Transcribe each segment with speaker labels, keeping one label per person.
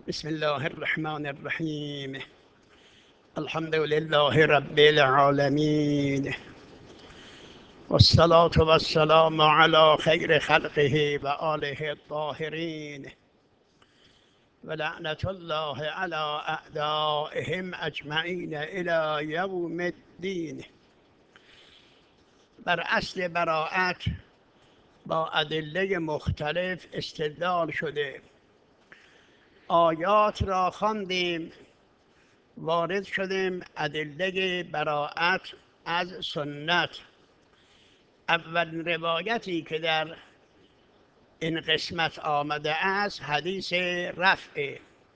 Speaker 1: بسم الله الرحمن الرحیم. الحمد لله رب العالمین والصلاة والسلام على خیر خلقه و آله الطاهرین و لعنت الله علی اعدائهم اجمعین الی یوم الدین. بر اصل براءت با ادله مختلف استدلال شده. آیات را خواندیم، وارد شدیم ادله براءت از سنت. اول روایتی که در این قسمت آمده است حدیث رفع.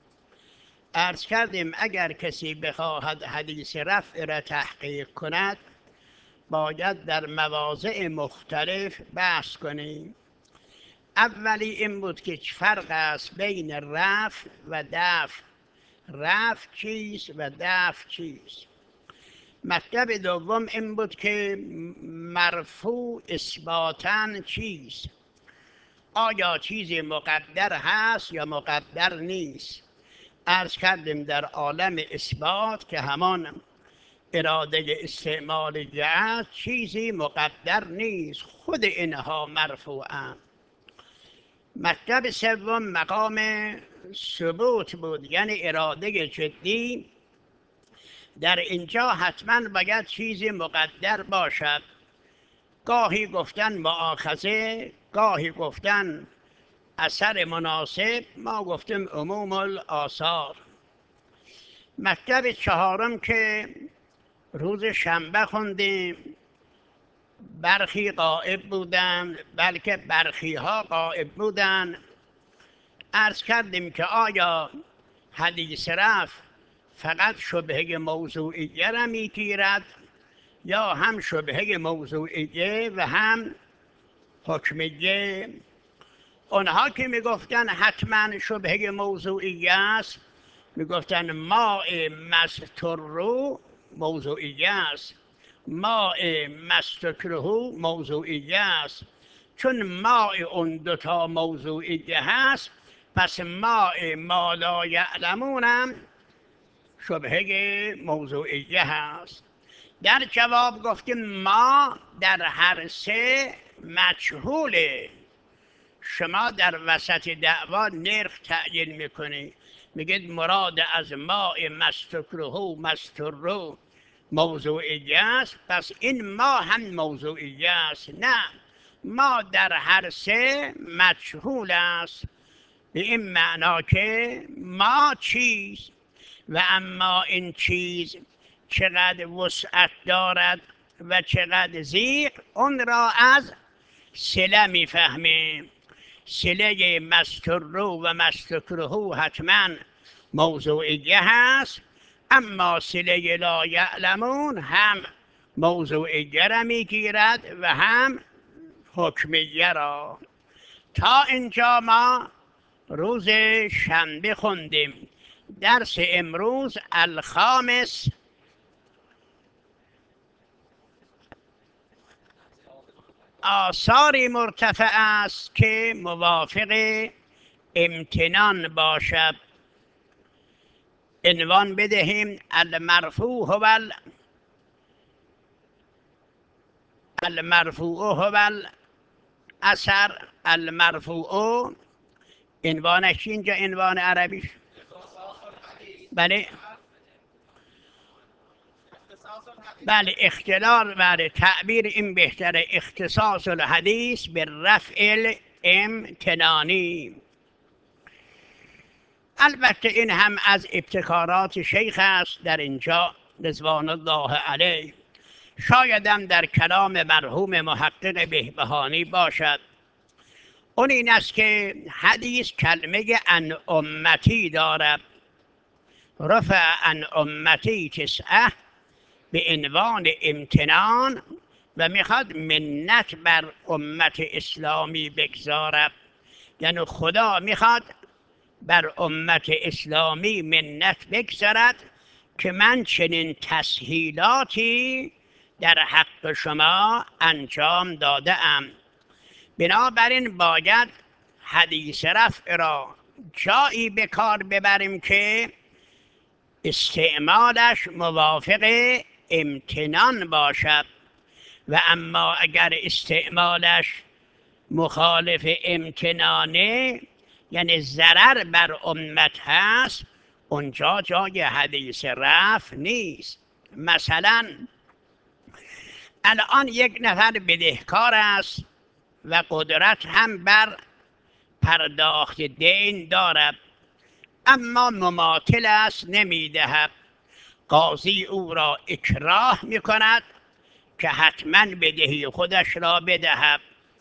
Speaker 1: عرض کردیم اگر کسی بخواهد حدیث رفع را تحقیق کند باید در مواضع مختلف بحث کنیم. اولی این بود که چه فرق است بین رفع و دفع. رفع چیست و دفع چیست؟ مطلب دوم این بود که مرفوع اثباتاً چیست؟ آیا چیزی مقدر هست یا مقدر نیست؟ عرض کردیم در عالم اثبات که همان اراده استعمال جهت چیزی مقدر نیست، خود اینها مرفوعند. مطلب سوم مقام ثبوت بود، یعنی اراده جدی. در اینجا حتما باید چیزی مقدر باشد. گاهی گفتن مؤاخذه، گاهی گفتن اثر مناسب، ما گفتیم عموم الآثار. مطلب چهارم که روز شنبه خوندیم، برخی غائب بودن، بلکه برخی ها غائب بودن. عرض کردیم که آیا حدیث رفع فقط شبهه موضوعیه را میگیرد یا هم شبهه موضوعیه و هم حکمیه؟ اونها که میگفتن حتما شبهه موضوعیه است میگفتن ماء مستر موضوعیه است، ماء مستکره موضوعیه است. چون ماء اون دوتا موضوعیه هست پس ماء ما لا یعلمون هم شبهه موضوعیه هست. در جواب گفتیم ما در هر سه مجهوله. شما در وسط دعوا نرخ تعیین میکنی، میگید مراد از ماء مستکره مستر موضوعیه است، پس این ما هم موضوعیه است. نه، ما در هر سه مجهول است، به این معنا که ما چیز و اما این چیز چقدر وسعت دارد و چقدر ضیق اون را از صله میفهمیم. صله مستر و مستکره حتما موضوعیه هست، اما صله لا یعلمون هم موضوعیه را میگیرد و هم حکمیه را. تا اینجا ما روز شنبه خوندیم. درس امروز الخامس آثاری مرتفع است که موافق امتنان باشد. عنوان بدهیم المرفوع هو الاثر. المرفوع عنوانش اینجا عنوان عربیش بله اختلال، بله تعبیر این بهتره، اختصاص الحدیث به رفع الامتنانی. البته این هم از ابتکارات شیخ است در اینجا رضوان الله علیه. شاید هم در کلام مرحوم محقق بهبهانی باشد. اون این است که حدیث کلمه ان امتی دارد، رفع ان امتی تسعه به عنوان امتنان و میخواد منت بر امت اسلامی بگذارد. یعنی خدا میخواد بر امت اسلامی منت بگذارد که من چنین تسهیلاتی در حق شما انجام داده ام. بنابراین باید حدیث رفع را جایی به کار ببریم که استعمالش موافق امتنان باشد و اما اگر استعمالش مخالف امتنانه یعنی ضرر بر امت هست، اونجا جای حدیث رفع نیست. مثلا الان یک نفر بدهکار است و قدرت هم بر پرداخت دین دارد، اما مماطل است نمیدهد. قاضی او را اکراه میکند که حتما بدهی خودش را بدهد.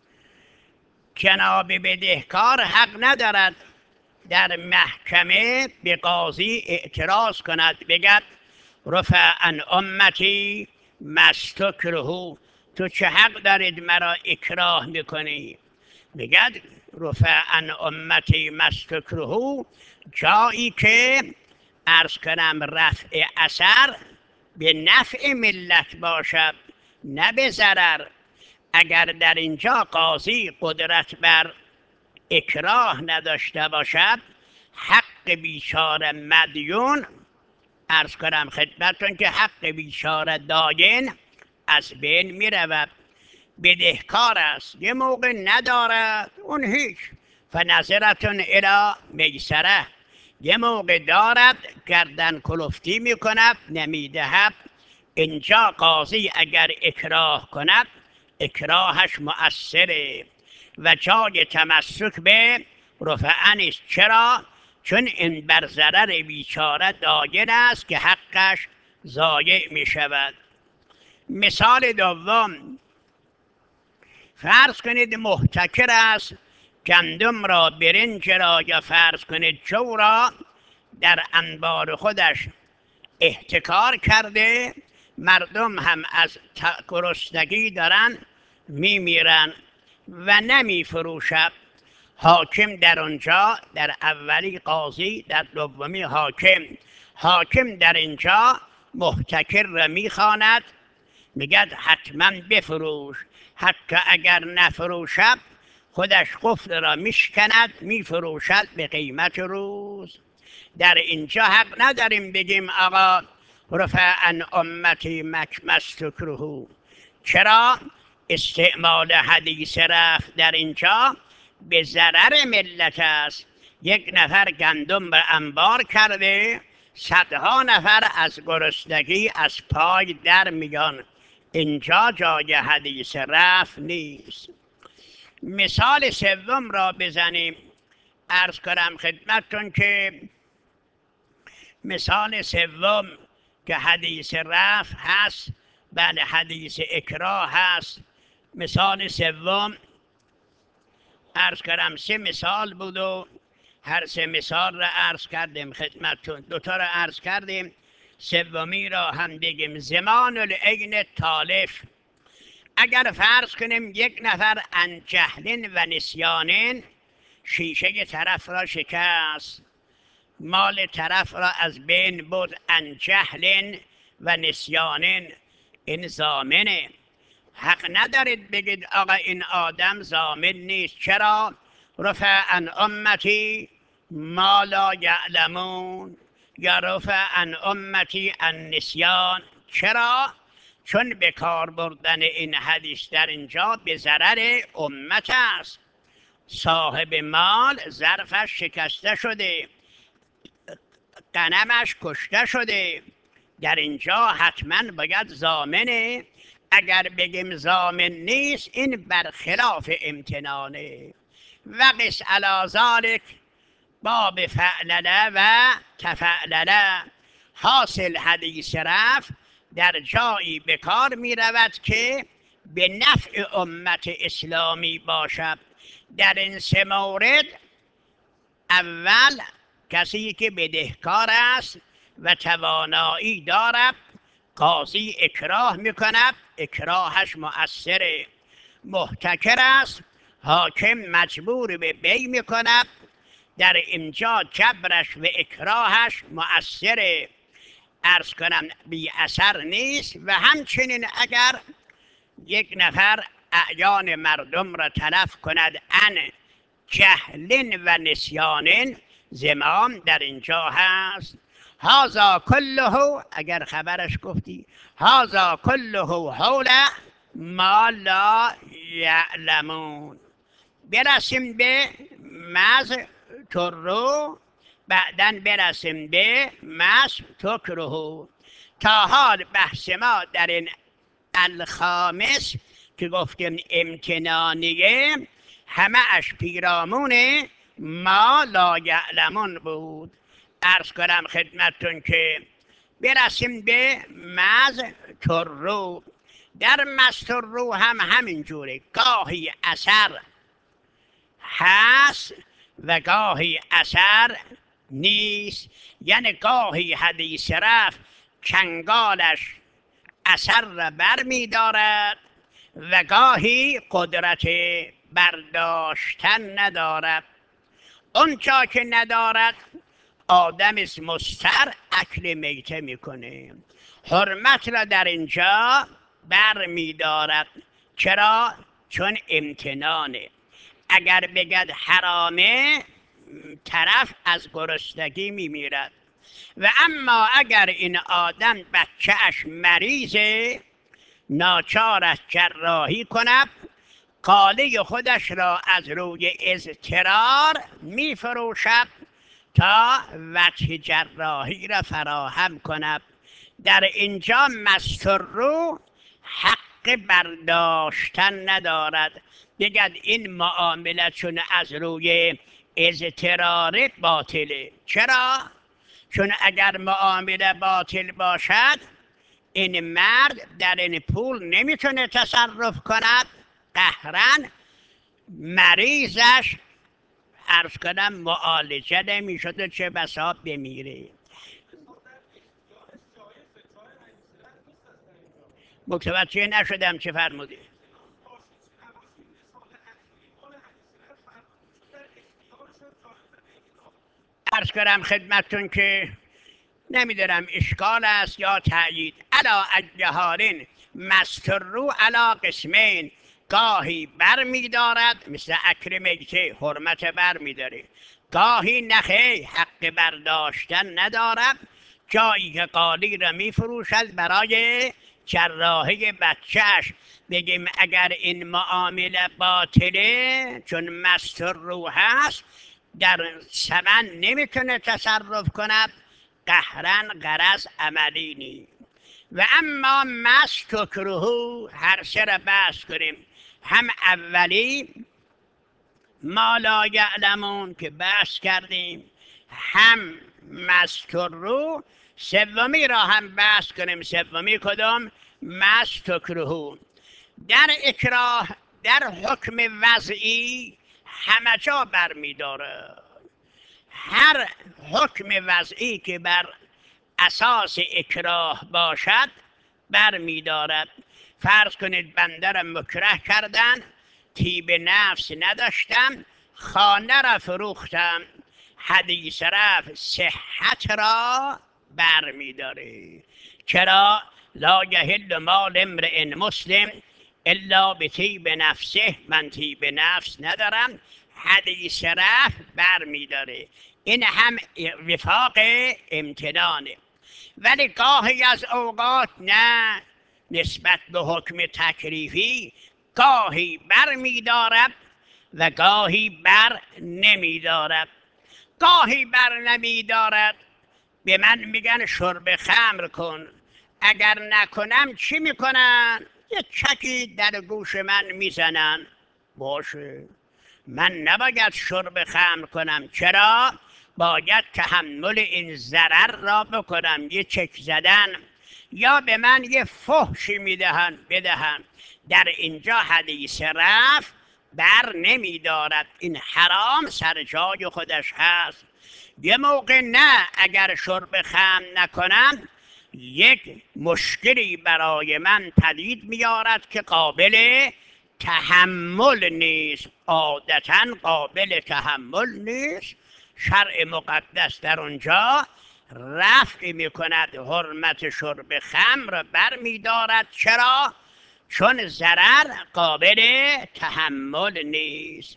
Speaker 1: جناب بدهکار حق ندارد در محکمه به قاضی اعتراض کند، بگد رفع عن امتی ما استکرهوا، تو چه حق دارید مرا اکراه میکنی؟ بگد رفع عن امتی ما استکرهوا، جایی که عرض کنم رفع اثر به نفع ملت باشد نه به ضرر. اگر در اینجا قاضی قدرت بر اکراه نداشته باشد، حق بیچاره مدیون، عرض کنم خدمتتون که حق بیچاره داین از بین می رود. بدهکار است یه موقع ندارد، اون هیچ، فنظرتون الی میسره، یه موقع دارد گردن کلفتی می کند نمیدهد. اینجا قاضی اگر اکراه کند اکراهش مؤثره و جای تمسک به رفع نیست. چرا؟ چون این بر ضرر بیچاره داین است که حقش ضایع می شود. مثال دوم، فرض کنید محتکر است، گندم را، برنج را یا فرض کنید جو را در انبار خودش احتکار کرده، مردم هم از گرسنگی دارن میمیرن و نمی فروشد. حاکم در آنجا، در اولی قاضی، در دومی حاکم در اینجا محتکر را میخواند، میگد حتما بفروش، حتی اگر نفروشد خودش قفل را میشکند میفروشد به قیمت روز. در اینجا حق نداریم بگیم آقا رفع عن امتی ما استکرهوا. چرا؟ استعمال حدیث رفع در اینجا به ضرر ملت است. یک نفر گندم به انبار کرده، صدها نفر از گرسنگی از پای در میان، اینجا جای حدیث رفع نیست. مثال سوم را بزنیم. عرض کنم خدمتتون که مثال سوم که حدیث رفع هست، بله حدیث اکراه هست. مثال سوم عرض کردم 3 مثال بود و هر 3 مثال را عرض کردیم خدمتتون، 2 تا را عرض کردیم، سومی را هم بگیم. زمان العین تالف، اگر فرض کنیم یک نفر عن جهل و نسیان شیشه طرف را شکست، مال طرف را از بین برد، عن جهل و نسیان، این ضامنه. حق ندارید بگید آقا این آدم ضامن نیست. چرا؟ رفع عن امتی ما لا یعلمون یا رفع عن امتی النسیان. چرا؟ چون به کار بردن این حدیث در اینجا به ضرر امت است. صاحب مال ظرفش شکسته شده، غنمش کشته شده، در اینجا حتما باید ضامنه. اگر بگیم ضامن نیست این برخلاف امتنانه. و قس علی ذلک باب فعلله و تفعلله. حاصل حدیث رفع در جایی به کار می رود که به نفع امت اسلامی باشد. در این 3 مورد، اول کسی که بدهکار است و توانایی دارد، قاضی اکراه میکند، اکراهش مؤثره. محتکر است، حاکم مجبور به بی میکند، در اینجا جبرش و اکراهش مؤثره، عرض کنم بی اثر نیست. و همچنین اگر یک نفر اعیان مردم را تلف کند عن جهل و نسیان زمام در اینجا هست. هذا کله، اگر خبرش گفتی، هذا کله حول ما لا یعلمون. برسیم به مز ترو، بعدن برسیم به مز تکرهو. تا حال بحث ما در این الخامس که گفتیم امتنانیه، همه اش پیرامون ما لا یعلمون بود. عرض کنم خدمتتون که برسیم به مز ترو. در مز ترو هم همینجوره، گاهی اثر هست و گاهی اثر نیست. یعنی گاهی حدیث رفت چنگالش اثر را بر می دارد و گاهی قدرت برداشتن ندارد. اون چا که ندارد آدم مضطر اکل میته میکنه، حرمت را در اینجا بر می دارد. چرا؟ چون امتنانه. اگر بگد حرامه طرف از گرسنگی میمیرد. و اما اگر این آدم بچه‌اش مریضه، ناچار جراحی کند، قاله خودش را از روی اضطرار میفروشد تا وجه جراحی را فراهم کند. در اینجا مستر حق برداشتن ندارد، بگد این معامله چون از روی اضطرار باطله. چرا؟ چون اگر معامله باطل باشد این مرد در این پول نمیتونه تصرف کند، قهرن مریضش عرض کنم معالجه نمیشد، چه بسا بمیره. متوجه نشدم چه فرمودی؟ عرض کنم خدمتتون که نمیدونم اشکال است یا تأیید. علا اجهارین مسترو علا قسمین، گاهی بر میدارد مثل اکل میته، حرمت بر میداره، گاهی نخی حق برداشتن ندارد. جایی که قالی را میفروشد برای جراحی بچهش، بگیم اگر این معامله باطله چون مسترو هست در ثمن نمیتونه تصرف کند، قهرن غرض عملی نی. و اما مستکرهو هر سه را بحث کنیم، هم اولی ما لا یعلمون که بحث کردیم، هم مسترو، سومی را هم بحث کنیم. سومی کدام؟ مستکرهو. در اکراه در حکم وضعی همه جا برمیداره. هر حکم وضعی که بر اساس اکراه باشد برمیدارد. فرض کنید بنده را مکره کردن، طیب نفس نداشتم، خانه را فروختم، حدیث رفت صحت را برمیداره. چرا؟ لا یحل مال امرئ مسلم الا بطیب نفسه، من طیب نفس ندارم، حدیث رفت برمیداره. این هم وفاق امتنانه. ولی گاهی از اوقات نه، نسبت به حکم تکلیفی گاهی بر میدارد و گاهی بر نمیدارد. گاهی بر نمیدارد، به من میگن شرب خمر کن، اگر نکنم چی میکنن؟ یه چکی در گوش من میزنن. باشه، من نباید شرب خمر کنم. چرا؟ باید تحمل این ضرر را بکنم. یه چک زدن یا به من یه فحشی بدهن. در اینجا حدیث رفت بر نمیدارد، این حرام سر جای خودش هست. یه موقع نه، اگر شرب خمر نکنم یک مشکلی برای من پدید میارد که قابل تحمل نیست، عادتا قابل تحمل نیست. شرع مقدس در اونجا رفع میکند، حرمت شرب خمر بر میدارد. چرا؟ چون ضرر قابل تحمل نیست.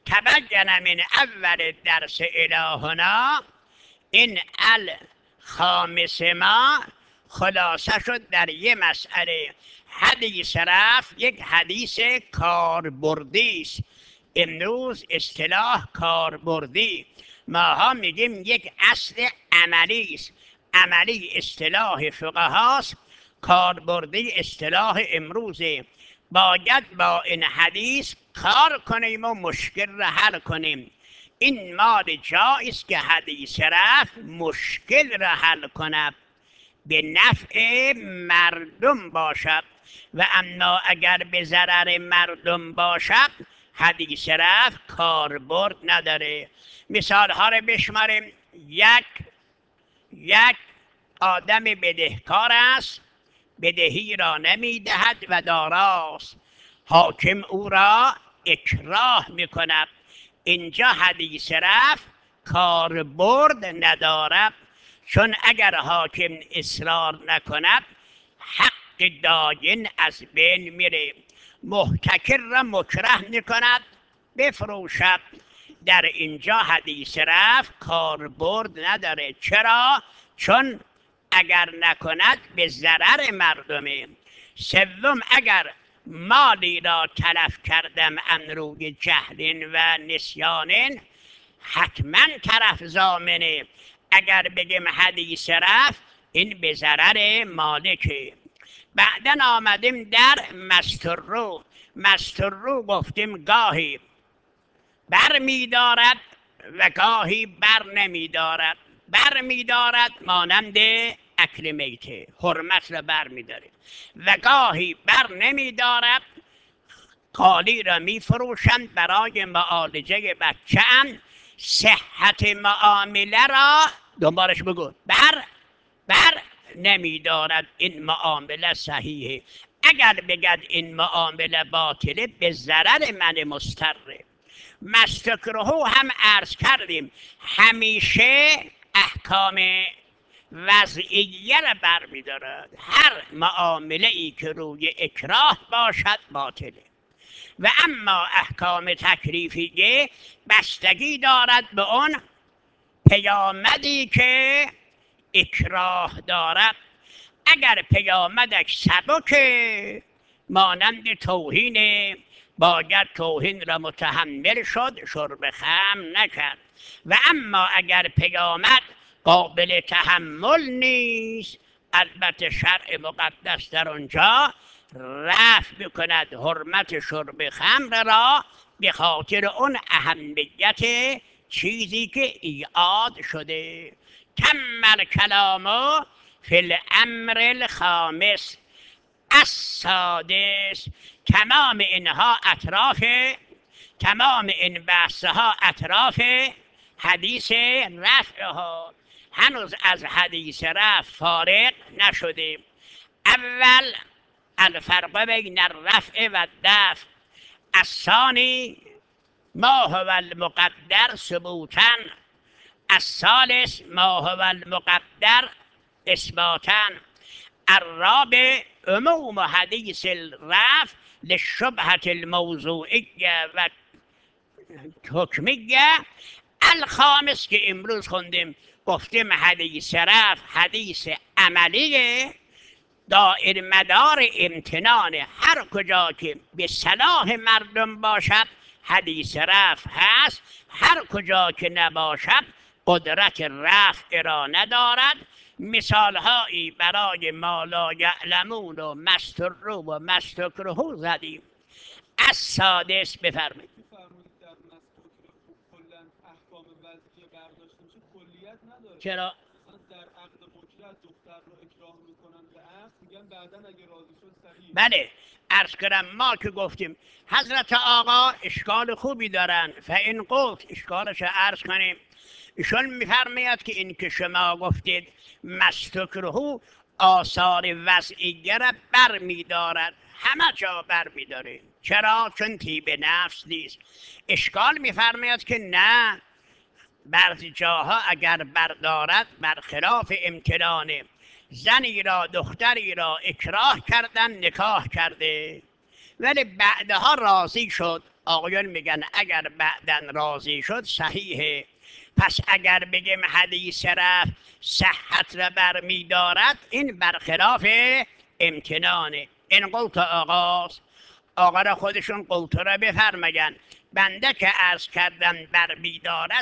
Speaker 1: تبین من اول درس الهنا، این الخامس ما خلاصه شد در یه مسئله. حدیث رفع یک حدیث کاربردی است. امروز اصطلاح کاربردی، ماها میگیم یک اصل عملی است. عملی اصطلاح فقهاست، کاربردی اصطلاح امروزه. باید با این حدیث کار کنیم و مشکل را حل کنیم. این مال جایی است که حدیث رفع مشکل را حل کند، به نفع مردم باشد. و اما اگر به ضرر مردم باشد حدیث رفع کاربرد نداره. مثال ها رو بشماریم. یک آدم بدهکار است، بدهی را نمیدهد و داراست، حاکم او را اکراه میکند. اینجا حدیث رفع کاربرد ندارد، چون اگر حاکم اصرار نکند حق داین از بین میره. محتکر را مکره میکند بفروشد. در اینجا حدیث رفع کاربرد نداره. چرا؟ چون اگر نکند به ضرر مردمه. سوم، اگر مالی را تلف کردم عن روی جهل و نسیان، حتما طرف ضامنه. اگر بگیم حدیث رفع این به ضرر مالکه. بعدن آمدیم در مستر رو گفتیم گاهی بر می‌دارد و گاهی بر نمی‌دارد. بر می‌دارد مانند اکل میته، حرمت را بر می‌داره، و گاهی بر نمی‌دارد. قالی را می‌فروشند برای معالجه بچه‌ام. صحت معامله را دنبالش بگو بر نمی‌دارد. این معامله صحیحه. اگر بگد این معامله باطله به ضرر من مضطره. مستکرهو هم عرض کردیم همیشه احکام وضعیه را بر می‌دارد. هر معامله ای که روی اکراه باشد باطله. و اما احکام تکلیفیه بستگی دارد به اون پیامدی که اکراه دارد. اگر پیامدش سبکه مانند توهین، باید توهین را متحمل شد، شرب خمر نکرد. و اما اگر پیامد قابل تحمل نیست، البته شرع مقدس در آنجا رفع بکند حرمت شرب خمر را به خاطر اون اهمیت چیزی که ایعاد شده. تم الکلام فی الامر الخامس السادس. تمام این بحثها اطراف حدیث رفع ها. هنوز از حدیث رفع فارغ نشدیم. اول الفرق بین الرفع و الدفع. الثانی ما هو المقدر ثبوتا. الثالث ما هو المقدر اثباتا. الرابع عموم حدیث الرفع للشبهة الموضوعیه و حکمیه. الخامس که امروز خوندیم گفتیم حدیث رفع حدیث عملیه، دائر مدار امتنان. هر کجا که به صلاح مردم باشد حدیث رفع هست، هر کجا که نباشد قدرت رفع را ندارد. مثال هایی برای ما لا یعلمون و مستر و مستکرهو زدیم. از سادس بفرمایید. چرا؟ بله عرض کردم ما که گفتیم حضرت آقا اشکال خوبی دارن. فاین قلت اشکالش عرض کنیم. ایشون میفرماید که این که شما گفتید مستکرهو آثار وضعیه را بر میدارد، همه جا بر میداره. چرا؟ چون طیب نفس نیست. اشکال میفرماید که نه، بعضی جاها اگر بردارد برخلاف امتنانه. زنی را دختری را اکراه کردن نکاح کرده ولی بعدها راضی شد، آقایان میگن اگر بعدن راضی شد صحیحه. پس اگر بگیم حدیث رفع صحت را برمیدارد این برخلاف امتنانه. این قلت آقاست. آقا را خودشون قلت را بفرمگن. بنده که عرض کردم برمیدارد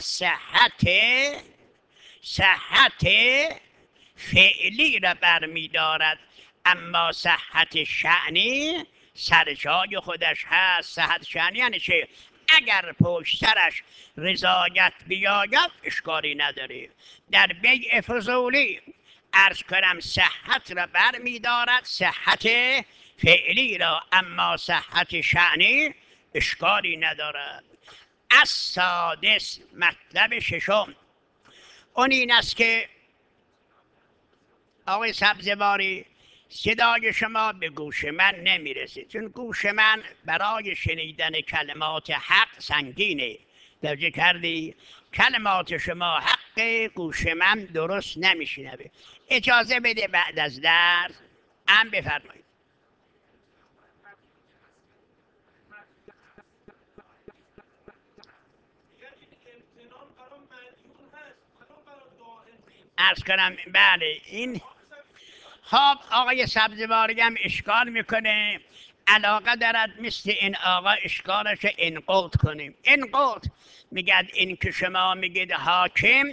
Speaker 1: صحت فعلی را برمیدارد، اما صحت شأنی سر جای خودش هست. صحت شأنی یعنی چه؟ اگر پشت سرش رضایت بیاید اشکالی نداره. در بیع فضولی عرض کنم صحت را برمیدارد، صحت فعلی را، اما صحت شأنی اشکالی ندارد. از سادس مطلب ششم اون این است که آقای سبزواری صدای شما به گوش من نمیرسه، چون گوش من برای شنیدن کلمات حق سنگینه. توجه کردی؟ کلمات شما حق، گوش من درست نمیشنوه. اجازه بده بعد از درس هم بفرمایید. عرض کنم بله این خب آقای سبزواری هم اشکال میکنه، علاقه دارد مثل این آقا اشکالش انقلت کنیم. انقلت میگد این که شما میگید حاکم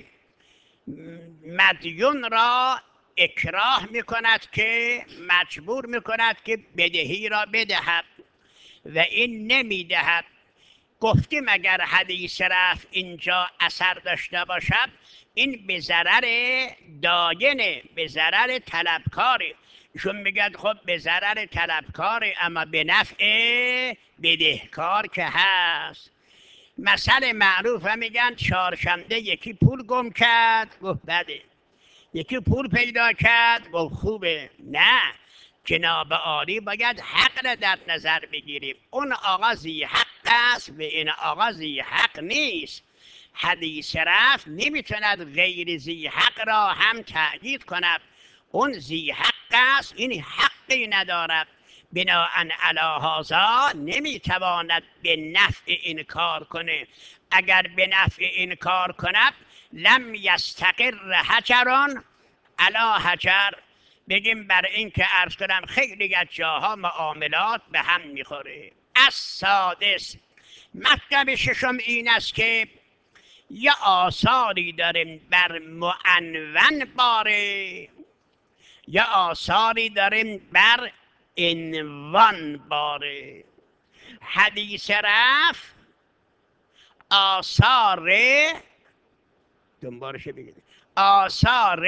Speaker 1: مدیون را اکراه میکند که مجبور میکند که بدهی را بدهد و این نمیدهد. گفتیم اگر حدیث رفع اینجا اثر داشته باشد این به ضرر داینه، به ضرر طلبکاره. ایشون میگد خب به ضرر طلبکاره اما به نفع بدهکار که هست. مثل معروف هم میگن چهارشنبه یکی پول گم کرد گفت بده، یکی پول پیدا کرد گفت خوبه. نه، جناب عالی باید حق را در نظر بگیریم. اون آقا ذی حق است و این آقا ذی حق نیست. حدیث رفع نمیتوند غیر ذی حق را هم تأیید کند. اون ذی حق است، این حقی ندارد، بناهن علی هذا نمیتواند به نفع این کار کنه. اگر به نفع این کار کند لم یستقر حجران علی حجر. بگیم بر این که عرض کنم خیلی از جاها معاملات به هم میخوره. از سادس مطلب ششم این است که یه آثاری داریم بر معنون باره، یه آثاری داریم بر عنوان باره. حدیث رفع آثار دنبالش بگید آثار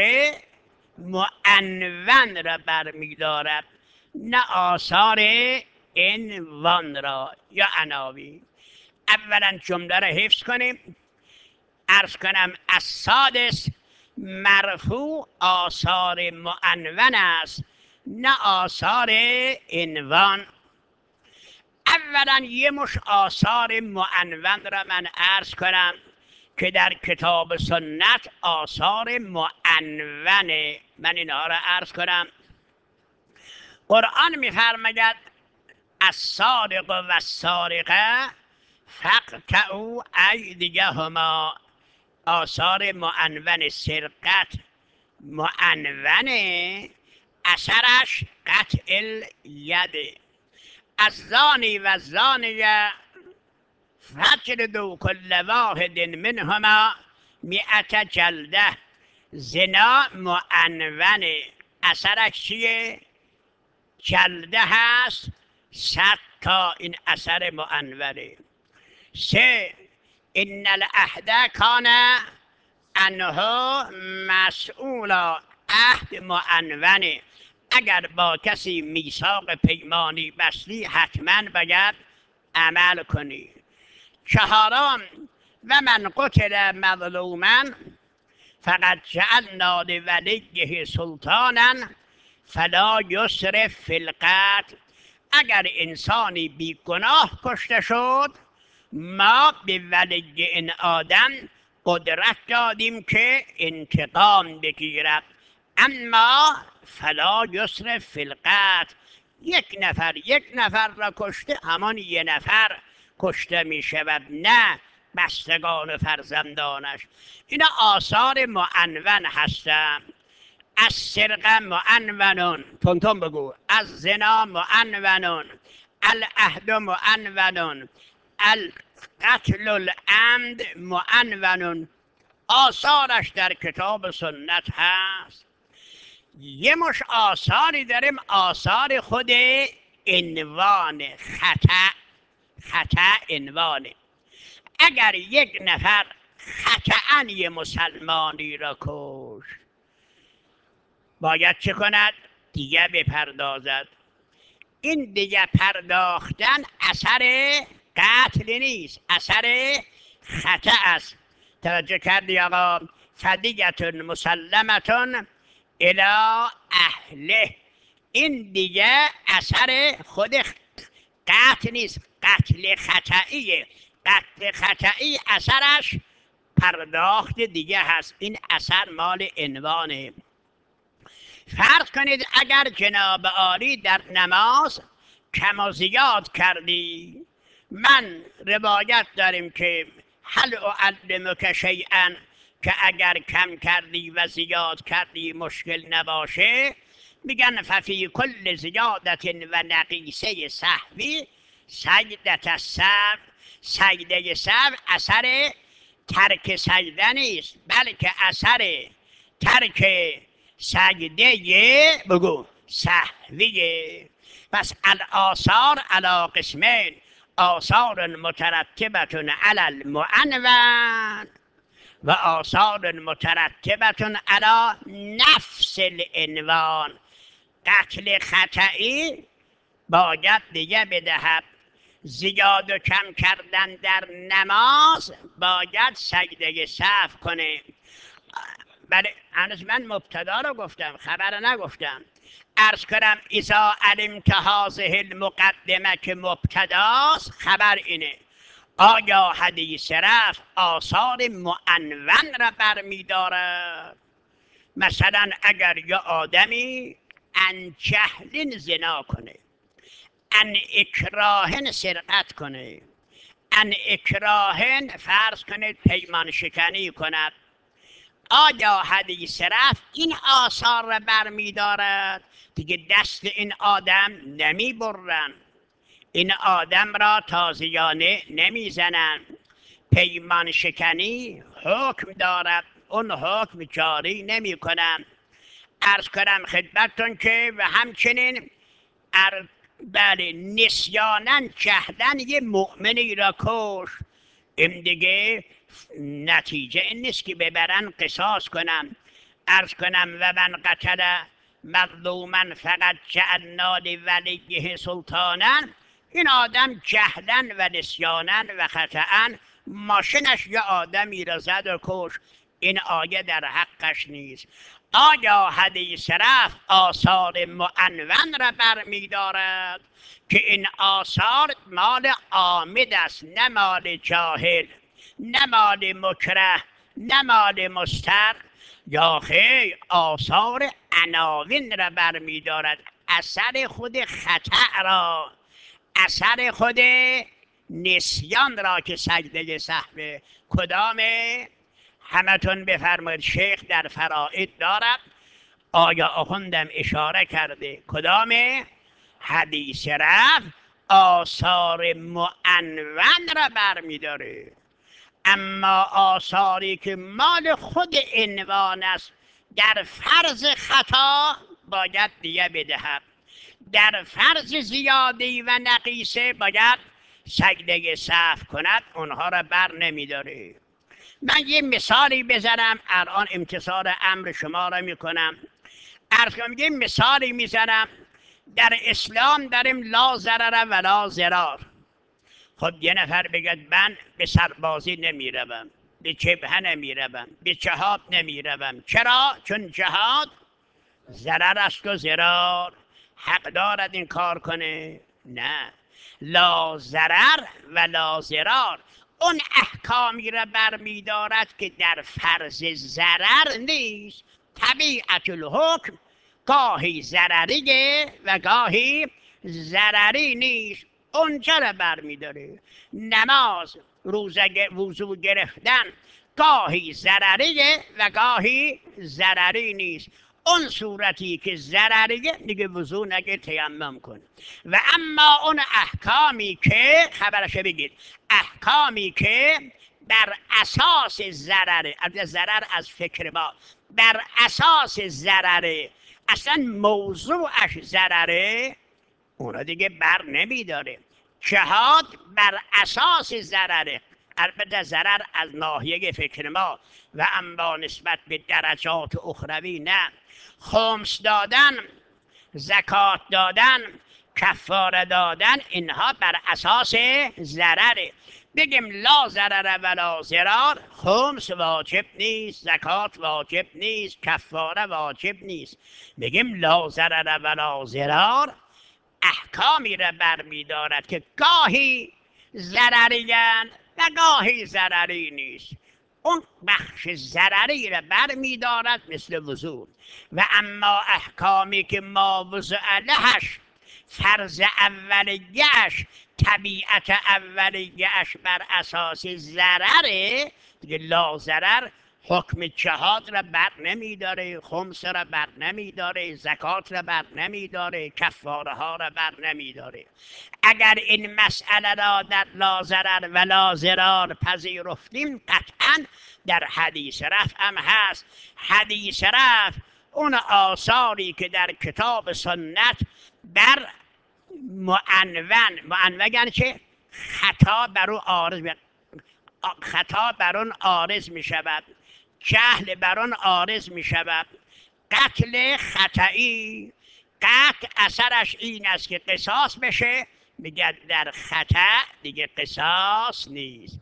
Speaker 1: معنون را برمیدارد، نه آثار عنوان را یا عناوین. اولا جمله را حفظ کنیم. عرض کنم السادس مرفوع آثار معنون است نه آثار عنوان. اولا یه مش آثار معنون را من عرض کنم که در کتاب سنت آثار معنونه، من اینها را عرض کنم. قرآن میفرماید السارق و السارقه فاقطعوا ایدیهما. آثار معنون سرقت معنونه، اثرش قطع الید. الزانی و الزانیه فاجلدوا کل واحد منهما مئة جلده. زنا معنونه، اثرش چیه؟ جلده هست 100 تا. این اثر معنونه. سه ان العهد کان عنه مسئولا. عهد معنونه، اگر با کسی میثاق پیمانی بستی حتما باید عمل کنی. چهارم و من قتل مظلوما فقد جعلنا لولیه سلطانا فلا یسرف فی القتل. اگر انسانی بی گناه کشته شد ما به ولی این آدم قدرت دادیم که انتقام بگیرد، اما فلا یسرف فی القتل. یک نفر را کشته، همان یه نفر کشته می شود، نه بستگان و فرزندانش. اینا آثار معنون هستند. از سرقه معنون، تونتون بگو، از زنا معنون، العهد معنون، القتل العمد معنون. آثارش در کتاب سنت هست. یه مش آثاری داریم، آثار خود عنوان خطا عنوانه. اگر یک نفر خطأ یه مسلمانی را کشت، باید چه کند؟ دیگه بپردازد. این دیگه پرداختن اثر قتل نیست، اثر خطأ است. توجه کردی آقا؟ فدیة مسلمة الی اهله. این دیگه اثر خود قتل نیست، قتل خطئیه. قتل خطئی اثرش پرداخت دیگه هست. این اثر مال عنوانه. فرض کنید اگر جناب عالی در نماز کم و زیاد کردی، من روایت داریم که هل اعلمک شیئا، که اگر کم کردی و زیاد کردی مشکل نباشه، میگن ففی کل زیادت و نقیصه سهوی سجدت السهو. سجده سهو اثر ترک سجده نیست، بلکه اثر ترک سجده بگو سهویه. پس الاثار علی قسمین، آثار مترتبة علی المعنون و آثار مترتبة علی نفس العنوان. قتل خطئی باید دیگه بدهد. زیاد و کم کردن در نماز باید سجده سهو کنه. بله، هنوز من مبتدا رو گفتم، خبر نگفتم. عرض کنم اذا علمت هذه المقدمه که مبتداست، خبر اینه آیا حدیث رفع آثار معنون را برمی‌دارد؟ مثلا اگر یا آدمی ان جهل زنا کنه، ان اکراهن سرقت کنه، ان اکراهن فرض کنه پیمان شکنی کند، آیا حدیث رفع این آثار را برمی‌دارد؟ دیگه دست این آدم نمی‌برن، این آدم را تازیانه نمیزنن. پیمان شکنی حکم دارد، اون حکم جاری نمی کنن. عرض کنم خدمتتون که و همچنین بله نسیانن جهدن یه مؤمنی را کش، این دیگه نتیجه این نیست که ببرن قصاص کنن. عرض کنم و من قتل مظلوما فقط جعلنا لولیه سلطانا، این آدم جهدن و نسیانن و خطأن ماشینش یا آدمی را زد و کش، این آیه در حقش نیست. آیا حدیث رفع آثار معنون را برمی‌دارد که این آثار مال عامد است، نه مال جاهل، نه مال مکره، نه مال مستر؟ یا خیر آثار عناوین را برمی‌دارد، اثر خود خطأ را، اثر خود نسیان را که سجده سهو. کدامه؟ همتون بفرمایید شیخ در فرائد دارد، آیا آخوندم اشاره کرده. کدامه؟ حدیث رفع آثار معنون را برمی‌داره، اما آثاری که مال خود عنوان است در فرض خطا باید دیگه بدهد، در فرض زیادی و نقیصه باید سجده سهو کند، اونها را بر نمی‌داره. من یه مثالی بزنم، الان امتثال امر شما را میکنم. عرض کنم یه مثالی میزنم. در اسلام داریم لا ضرر و لا ضرار. خب یه نفر بگد من به سربازی نمیروم، به جبهه نمیروم، به جهاد نمیروم. چرا؟ چون جهاد ضرر است و ضرار. حق دارد این کار کنه؟ نه. لا ضرر و لا ضرار اون احکامی را برمی‌دارد که در فرض ضرر نیست. طبیعت الحکم گاهی ضرریه و گاهی ضرری نیست. اونجا رو برمیداره. نماز، وضو گرفتن گاهی ضرریه و گاهی ضرری نیست. اون صورتی که ضرریه دیگه وضو نگه، تیمم کن. و اما اون احکامی که خبرش بگید، احکامی که بر اساس ضرره، ضرر از فکر ما، بر اساس ضرره، اصلا موضوعش ضرره، اونا دیگه بر نمیداره. جهاد بر اساس ضرره، البته ضرر از ناحیه فکر ما و اما نسبت به درجات اخروی نه. خمس دادن، زکات دادن، کفاره دادن، اینها بر اساس ضرره. بگیم لا ضرر ولا ضرار، خمس واجب نیست، زکات واجب نیست، کفاره واجب نیست. بگیم لا ضرر ولا ضرار، احکامی را برمیدارد که گاهی ضرری‌اند و گاهی ضرری نیست. اون بخش ضرری را برمیدارد مثل وضو. و اما احکامی که ما وضع لهش، فرض اولیه‌اش، طبیعت اولیه‌اش بر اساس ضرره، دیگه لا ضرر حکم جهاد را بر نمیداره، خمس را بر نمیداره، زکات را بر نمیداره، کفاره ها را بر نمیداره. اگر این مسئله را در لا ضرر و لا ضرار پذیرفتیم، قطعا در حدیث رفع هم هست. حدیث رفع اون آثاری که در کتاب سنت بر معنون یعنی چه؟ خطا بر اون عارض می شود، جهل بر اون عارض می شود. قتل خطایی، قتل اثرش این است که قصاص بشه، میگه در خطا دیگه قصاص نیست.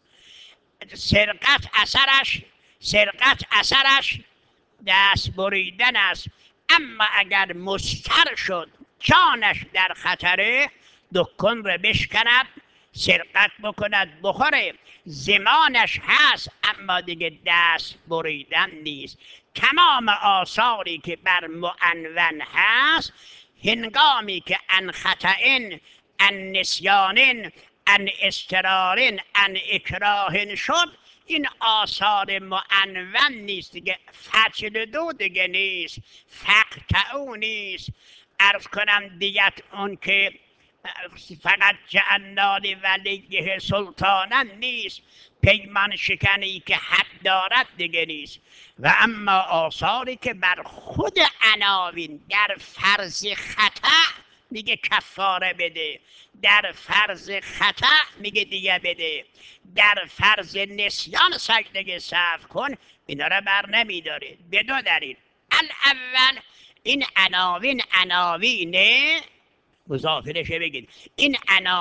Speaker 1: سرقت اثرش دست بریدن است. اما اگر مضطر شد، جانش در خطره، دکان رو بشکند، سرقت بکند، بخوره، زمانش هست، اما دیگه دست بریدن نیست. تمام آثاری که بر معنون هست، هنگامی که ان خطئن، ان نسیانن، ان استرارن، ان اکراهن شد، این آثار معنون نیست دیگه. فجل دو دیگه نیست، فقطعو نیست. عرض کنم دیت اون که فقط جعلنا لولیه سلطانا نیست، پیمان شکنی که حد دارد دیگه نیست. و اما آثاری که بر خود عناوین در فرض خطا میگه کفاره بده، در فرض خطا میگه دیگه بده، در فرض نسیان سجده سهو کن، اینا را بر نمیداره به دو دلیل. الاول این عناوین مضافرش بگید، این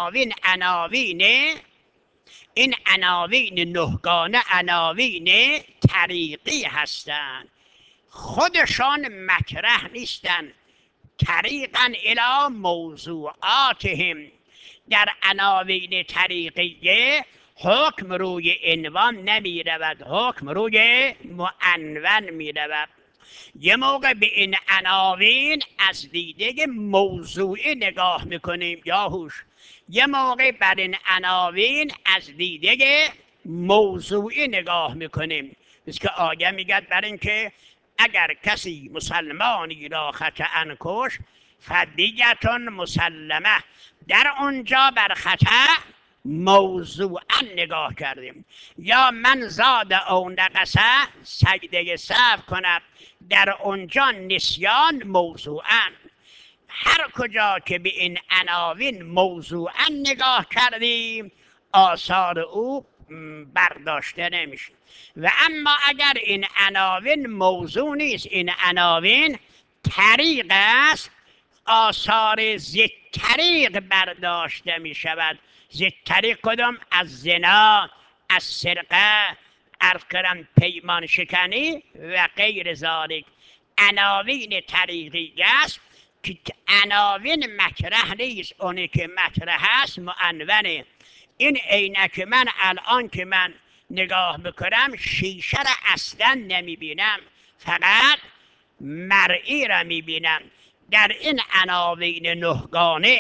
Speaker 1: عناوین نهگانه عناوین طریقی هستند، خودشان مطرح نیستن. طریقا الی موضوعاتهم، در عناوین طریقیه حکم روی عنوان نمی رود، حکم روی معنون می رود. یه موقع به این عناوین از دیده موضوعی نگاه میکنیم یا هوش، یه موقع بر این عناوین از دیده موضوعی نگاه میکنیم. بس که آیه میگد بر این که اگر کسی مسلمانی را خطأ کش، فدیتون مسلمه، در اونجا بر خطأ موضوعا نگاه کردیم. یا من زاد او نقصه، سجده سهو کند، در اونجا نسیان موضوعا. هر کجا که به این عناوین موضوعا نگاه کردیم، آثار او برداشته نمیشه. و اما اگر این عناوین موضوع نیست، این عناوین طریق است، آثار زد طریق برداشته می شود. زد طریق کدام؟ از زنا، از سرقه، عرض کردم پیمان شکنی و غیر ذالک. عناوین طریقی است که عناوین مطرح نیست، اونی که مطرح است معنونه. این عینک من الان که من نگاه میکنم، شیشه را اصلا نمیبینم، فقط مرئی را میبینم. در این عناوین نهگانه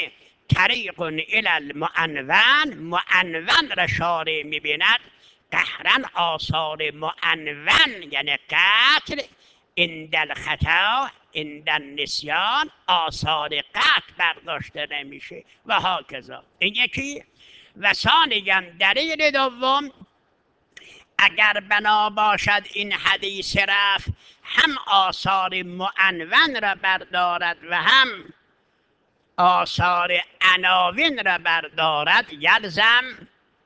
Speaker 1: طریق الی المعنون، معنون را شارع میبیند. قهرن آثار معنون یعنی قتل، عند الخطا عند النسیان آثار قتل برداشته نمیشه و هاکذا. این یکی. و ثانیاً دلیل دوم، اگر بنا باشد این حدیث رفع هم آثار معنون را بردارد و هم آثار عناوین را بردارد، یلزم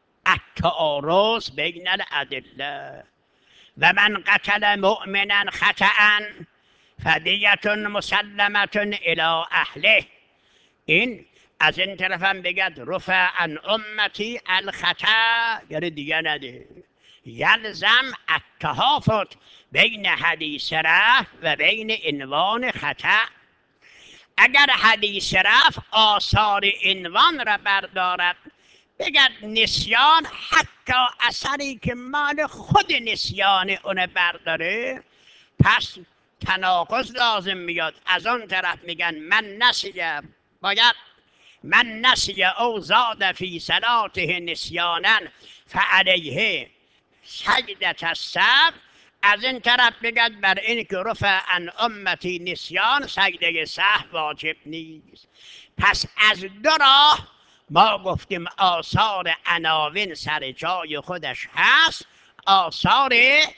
Speaker 1: التعارض بین الادله. و من قتل مؤمنا خطأ فدیة مسلمة الی اهله. این از این طرف هم بگد رفع عن امتی الخطأ، یعنی دیگه نده. یلزم التهافت بین حدیث رفع و بین عنوان خطأ. اگر حدیث رفع آثار عنوان را بردارد، بگد نسیان، حتی اثری که مال خود نسیان اون برداره، پس تناقض لازم میاد. از اون طرف میگن من نسیه، باید من نسیه او زاد فی صلاته نسیانا فعلیه سجدة السهو. از این طرف بگد بر این که رفع عن امتی نسیان سجده سهو واجب نیست. پس از دو راه ما گفتیم آثار عناوین سر جای خودش هست، آثار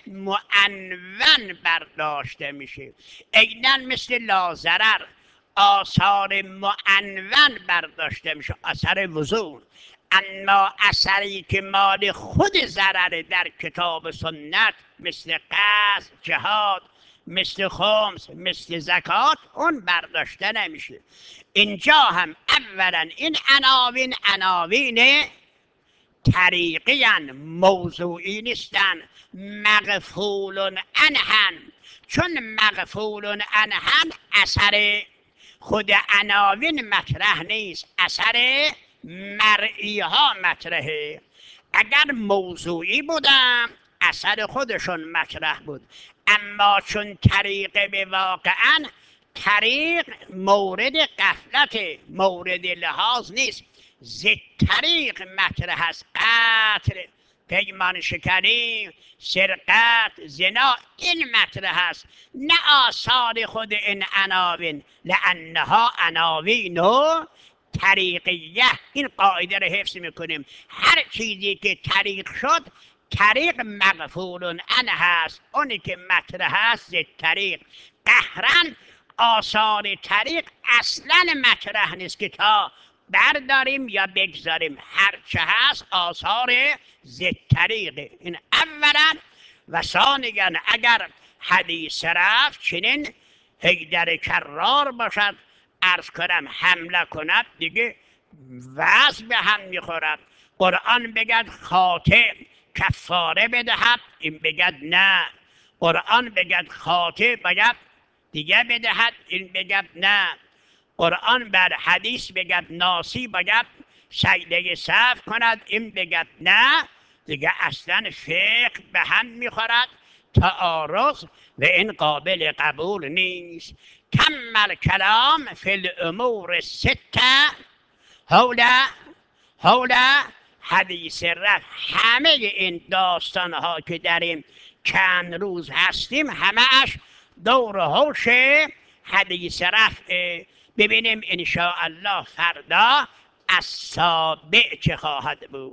Speaker 1: معنون برداشته میشه. عیناً مثل لاضرر آثار معنون برداشته میشه، اثر وضوع. اما اثری که مال خود ضرر در کتاب سنت مثل قصد، جهاد، مثل خمس، مثل زکات، اون برداشته نمیشه. اینجا هم اولا این عناوین عناوین طریقی موضوعی نیستن، مغفول عنهن. چون مغفول عنهن اثر خود عناوین مطرح نیست، اثر مرئی ها مطرحه. اگر موضوعی بودم اثر خودشون مطرح بود، اما چون طریق به واقعا طریق مورد غفلت، مورد لحاظ نیست، زد طریق مطرح است. قتل، پیمان شکنی، سرقت، زنا، این مطرح است، نه آثار خود این عناوین، لانها عناوین و طریقیه. این قاعده رو حفظ میکنیم، هر چیزی که طریق شد طریق مغفول عنه هست، اونی که مطرح هست زد طریق. قهرن آثار طریق اصلا مطرح نیست که تا برداریم یا بگذاریم، هرچه هست آثار زد طریقه. این اولا. و ثانیاً اگر حدیث رفع چنین حیدر کرار باشد، عرض کنم حمله کند، دیگه وضع به هم میخورد. قرآن بگد خاطئ کفاره بدهد، این بگد نه. قرآن بگد خاطئ باید دیگه بدهد، این بگد نه. قرآن بر حدیث بگد ناسی باید سجده سهو کند، این بگد نه. دیگه اصلا فقه به هم میخورد، تعارض و این قابل قبول نیست. کمل کلام فی الامور السته حول حدیث رفع. همه این داستان ها که در این چند روز هستیم همه اش دور حوش حدیث رفع. ببینیم انشاءالله فردا السابع چه خواهد بود.